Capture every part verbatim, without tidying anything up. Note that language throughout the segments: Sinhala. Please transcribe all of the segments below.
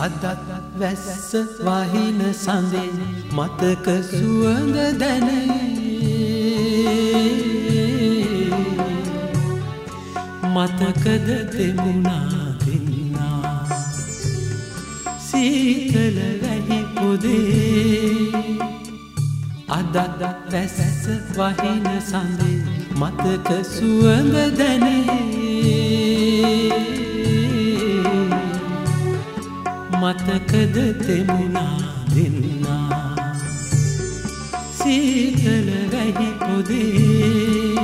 අදත් වැස්ස වහින සඳේ මතක සුවඳ දැනේ මතකද දෙමුණා දෙන්නා සීතල වැහි පොදේ අදත් වැස්ස වහින සඳේ මතක සුවඳ දැනේ මතකද දෙමුණා දෙන්නා සීතල වැහි පොදේ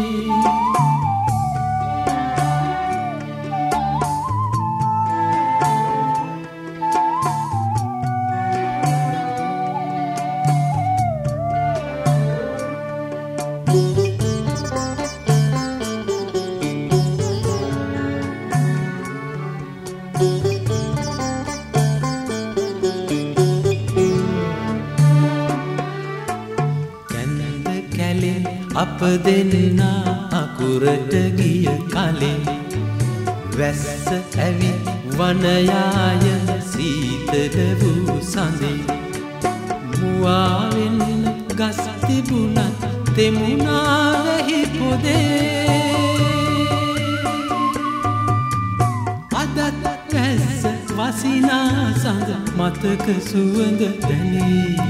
අප දෙන්නා අකුරට ගිය කලින් වැස්ස ඇවිත් වනයාය සීතල වූ සඳේ මුවාවෙන් ගස් තිබුණත් තෙමුණා වැහි පොදේ අදත් වැස්ස වසිනා සඳ මතක සුවඳ දැනේ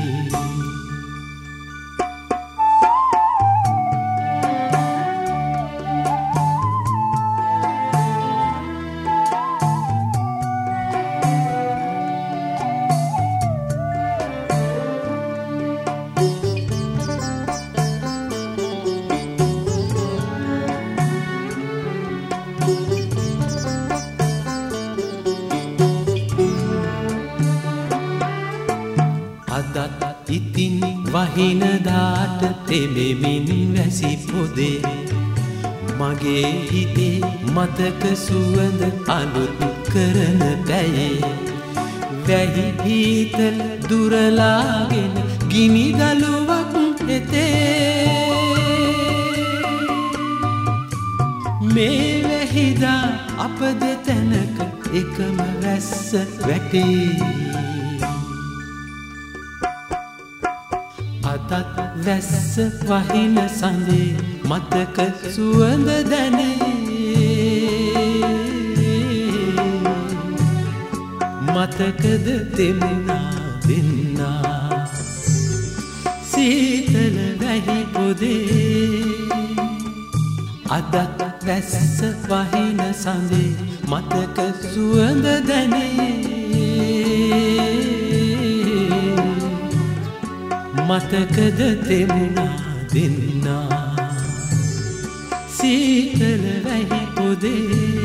අදත් ඉතින් වහින දාට තෙමෙමින් වැසි පොදේ මගේ හිතේ මතක සුවඳ අලුත් කරන පැයේ වැහි හීතල දුරලාගෙන ගිනි දළුවක් එතේ මේ වැහිදා අප දෙතැනක එකම වැස්ස වැටේ අදත් වැස්ස වහින සඳේ මතක සුවඳ දැනේ මතකද දෙමුණා දෙන්නා සීතල වැහි පොදේ අදත් වැස්ස වහින සඳේ මතක සුවඳ දැනේ මතකද දෙමුණා දෙන්නා සීතල වැහි පොදේ